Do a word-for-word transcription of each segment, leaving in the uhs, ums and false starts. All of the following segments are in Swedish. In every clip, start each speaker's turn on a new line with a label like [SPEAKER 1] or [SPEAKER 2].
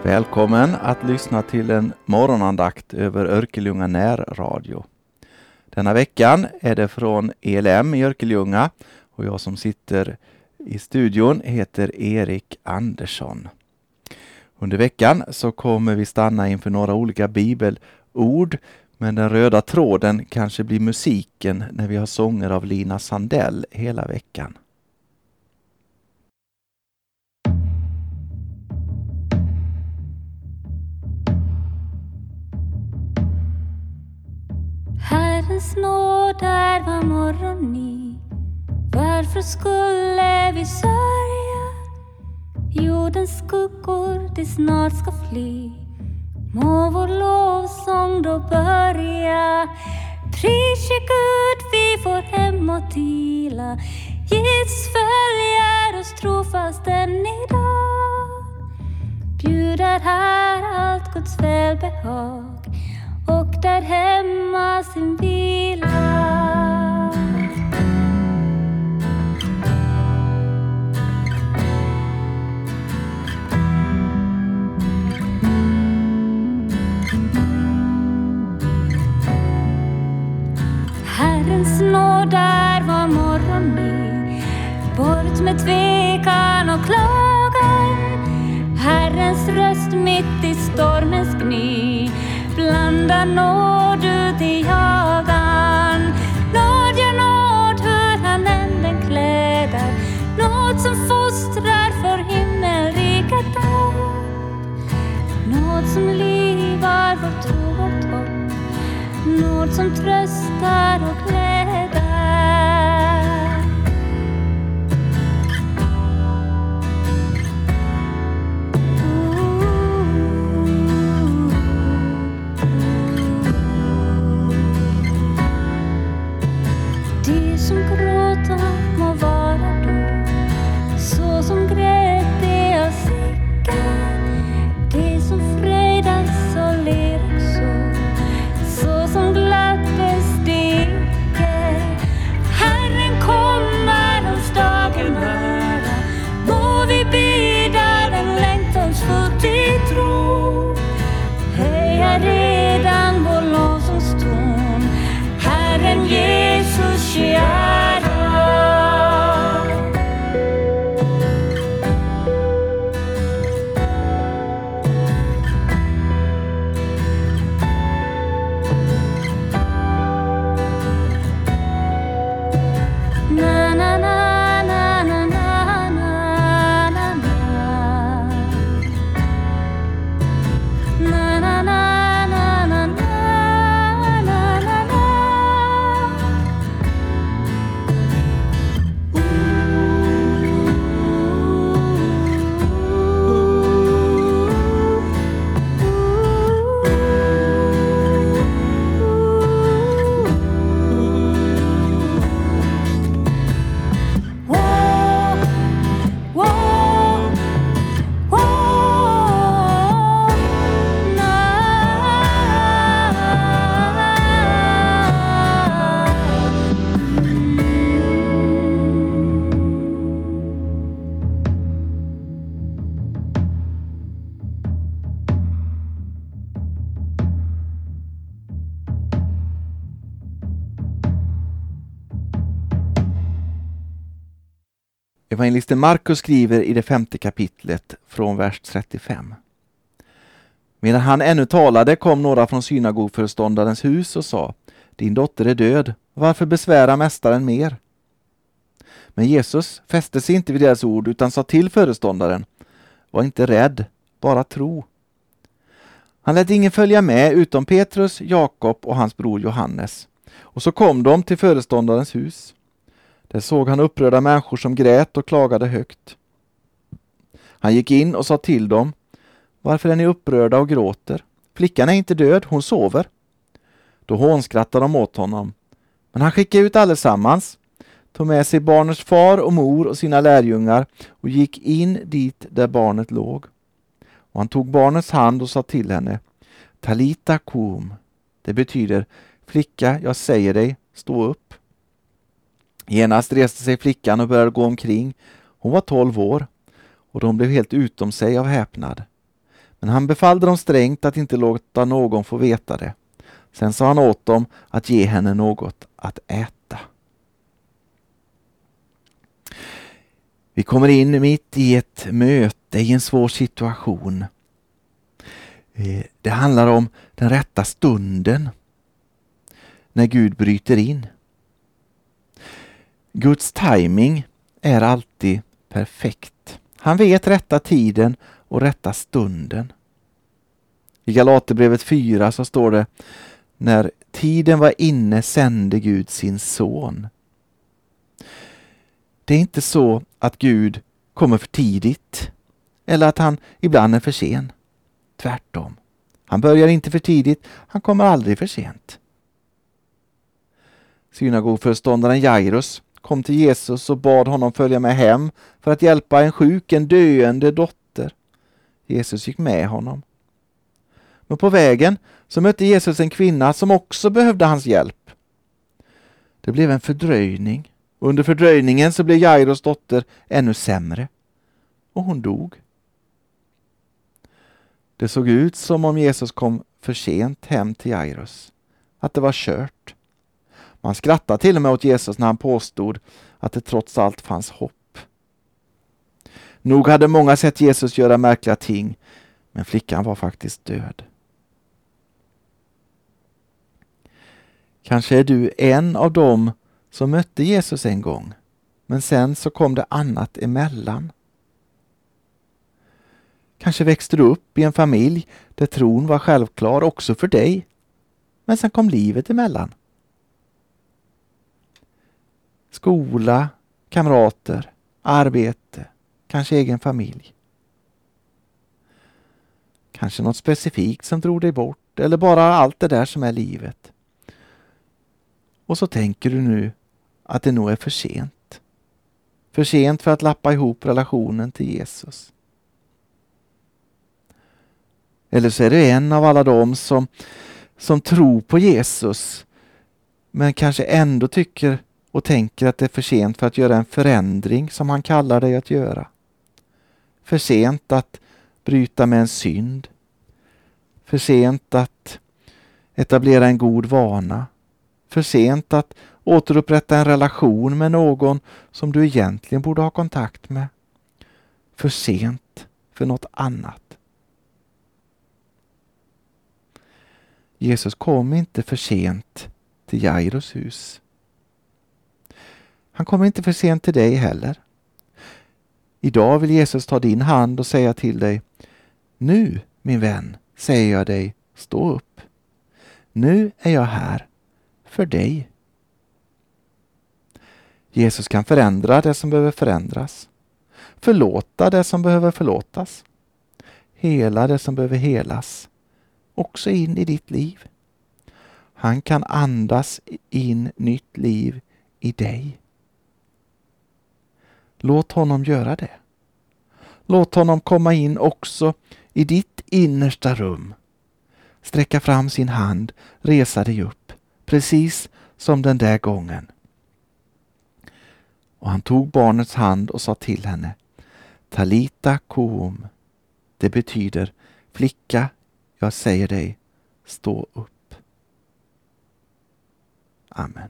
[SPEAKER 1] Välkommen att lyssna till en morgonandakt över Örkelljunga närradio. Denna veckan är det från E L M i Örkelljunga och jag som sitter i studion heter Erik Andersson. Under veckan så kommer vi stanna inför några olika bibelord, men den röda tråden kanske blir musiken när vi har sånger av Lina Sandell hela veckan.
[SPEAKER 2] Herrens nåd är var morgon ny. Varför skulle vi sörja? Jordens skuggor det snart ska fly. Må vår lovsång då börja. Prise Gud, vi får hem och vila. Jesus följer oss trofast än idag. Bjuder här allt Guds välbehag och där hemma sin vila. Herrens nåd är var morgon ny. Bort med tvekan och klagan. Herrens röst mitt i stormens gny. Blanda nåd ut i jagan. Nåd, ja nåd, hur han än den kläder. Nåd som fostrar för himmelriket upp. Nåd som livar vårt tro och hopp. Nåd som tröstar och gläder. De som gråta må vara då, så som grät de av sicka. De som fröjdas och ler också, så som gladdes de icke. Herren kommer, hans dagen nära. Må vi bida den längtansfullt i tro. Höja redan vår lovsångston, Herren Jesus kära. Na na na na na na na na na na na na na na.
[SPEAKER 1] Evangelisten Markus skriver i det femte kapitlet från vers trettiofem. Medan han ännu talade kom några från synagogföreståndarens hus och sa: Din dotter är död, varför besvära mästaren mer? Men Jesus fäste sig inte vid deras ord utan sa till föreståndaren: Var inte rädd, bara tro. Han lät ingen följa med utom Petrus, Jakob och hans bror Johannes. Och så kom de till föreståndarens hus. Där såg han upprörda människor som grät och klagade högt. Han gick in och sa till dem: Varför är ni upprörda och gråter? Flickan är inte död, hon sover. Då hånskrattade de åt honom. Men han skickade ut allesammans, tog med sig barnets far och mor och sina lärjungar och gick in dit där barnet låg. Och han tog barnets hand och sa till henne: Talita kum. Det betyder: Flicka, jag säger dig, stå upp. Genast reste sig flickan och började gå omkring. Hon var tolv år och de blev helt utom sig av häpnad. Men han befallde dem strängt att inte låta någon få veta det. Sen sa han åt dem att ge henne något att äta. Vi kommer in mitt i ett möte, i en svår situation. Det handlar om den rätta stunden när Gud bryter in. Guds timing är alltid perfekt. Han vet rätta tiden och rätta stunden. I Galaterbrevet fyra så står det: när tiden var inne sände Gud sin son. Det är inte så att Gud kommer för tidigt eller att han ibland är för sen. Tvärtom. Han börjar inte för tidigt, han kommer aldrig för sent. Synagogföreståndaren Jairus kom till Jesus och bad honom följa med hem för att hjälpa en sjuk, en döende dotter. Jesus gick med honom. Men på vägen så mötte Jesus en kvinna som också behövde hans hjälp. Det blev en fördröjning. Under fördröjningen så blev Jairus dotter ännu sämre. Och hon dog. Det såg ut som om Jesus kom för sent hem till Jairus. Att det var kört. Man skrattade till och med åt Jesus när han påstod att det trots allt fanns hopp. Nog hade många sett Jesus göra märkliga ting, men flickan var faktiskt död. Kanske är du en av dem som mötte Jesus en gång, men sen så kom det annat emellan. Kanske växte du upp i en familj där tron var självklar också för dig, men sen kom livet emellan. Skola, kamrater, arbete, kanske egen familj. Kanske något specifikt som drog dig bort, eller bara allt det där som är livet. Och så tänker du nu att det nog är för sent. För sent för att lappa ihop relationen till Jesus. Eller så är du en av alla dem som, som tror på Jesus, men kanske ändå tycker och tänker att det är för sent för att göra en förändring som han kallar dig att göra. För sent att bryta med en synd. För sent att etablera en god vana. För sent att återupprätta en relation med någon som du egentligen borde ha kontakt med. För sent för något annat. Jesus kom inte för sent till Jairus hus. Han kommer inte för sent till dig heller. Idag vill Jesus ta din hand och säga till dig: nu, min vän, säger jag dig, stå upp. Nu är jag här för dig. Jesus kan förändra det som behöver förändras. Förlåta det som behöver förlåtas. Hela det som behöver helas. Också in i ditt liv. Han kan andas in nytt liv i dig. Låt honom göra det. Låt honom komma in också i ditt innersta rum. Sträcka fram sin hand, resa dig upp, precis som den där gången. Och han tog barnets hand och sa till henne: Talita koum. Det betyder: flicka, jag säger dig, stå upp. Amen.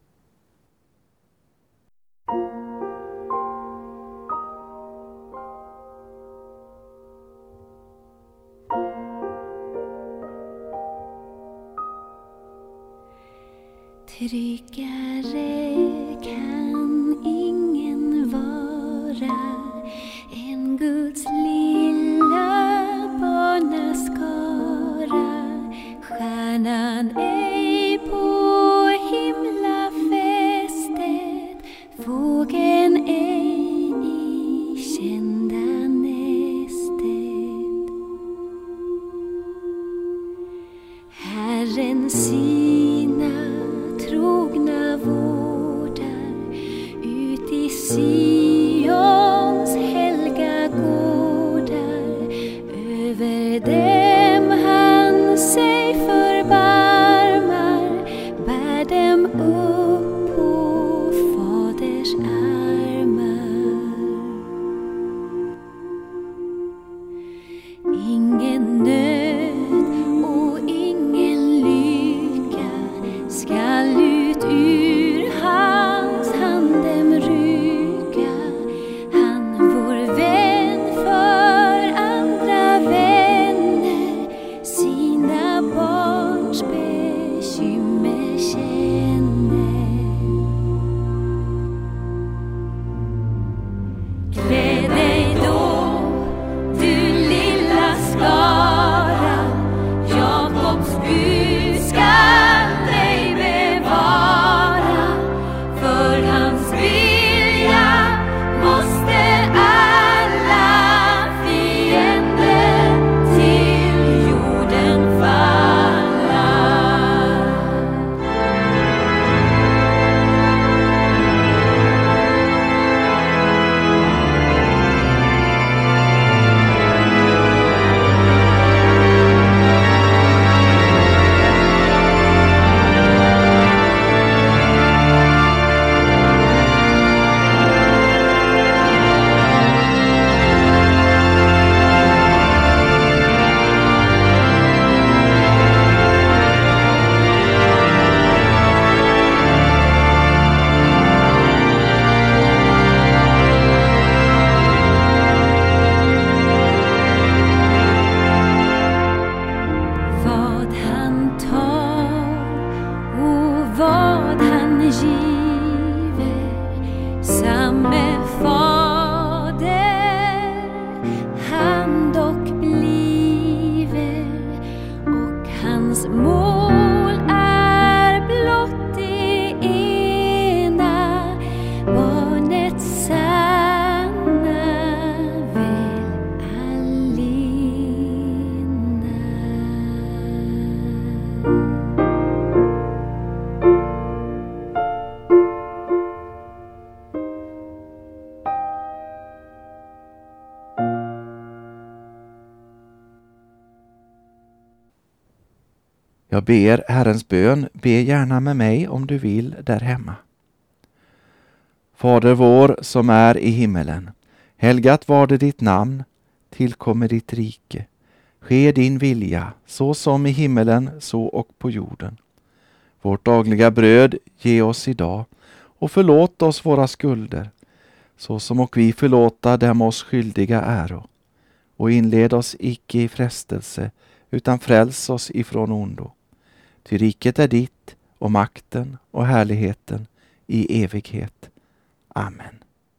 [SPEAKER 2] Tryggare kan ingen vara än Guds lilla barnaskara. Stjärnan ej på himlafästet, fågeln ej i kända nästet. Herren sina trogna vårdar ut i Sions helga gårdar. Över dem han sig förbarmar, bär dem upp på faders armar. Ingen
[SPEAKER 1] Jag ber Herrens bön, be gärna med mig om du vill där hemma. Fader vår som är i himmelen, helgat var det ditt namn, tillkommer ditt rike. Ske din vilja, så som i himmelen, så och på jorden. Vårt dagliga bröd ge oss idag, och förlåt oss våra skulder, så som och vi förlåta dem oss skyldiga äro. Och inled oss icke i frestelse, utan fräls oss ifrån ondo. Ty riket är ditt, och makten och härligheten i evighet. Amen.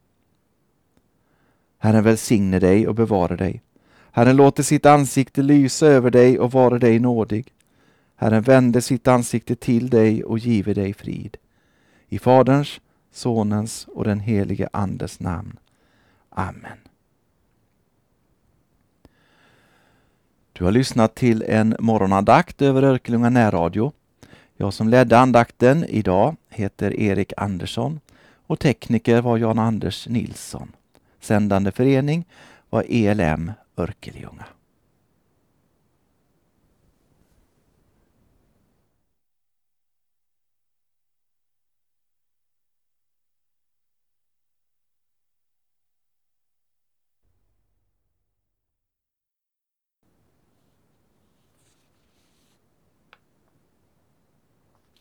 [SPEAKER 1] Herren välsigne dig och bevara dig. Herren låter sitt ansikte lysa över dig och vara dig nådig. Herren vände sitt ansikte till dig och give dig frid. I Faderns, Sonens och den helige Andes namn. Amen. Du har lyssnat till en morgonandakt över Örkelljunga närradio. Jag som ledde andakten idag heter Erik Andersson och tekniker var Jan Anders Nilsson. Sändande förening var E L M Örkelljunga.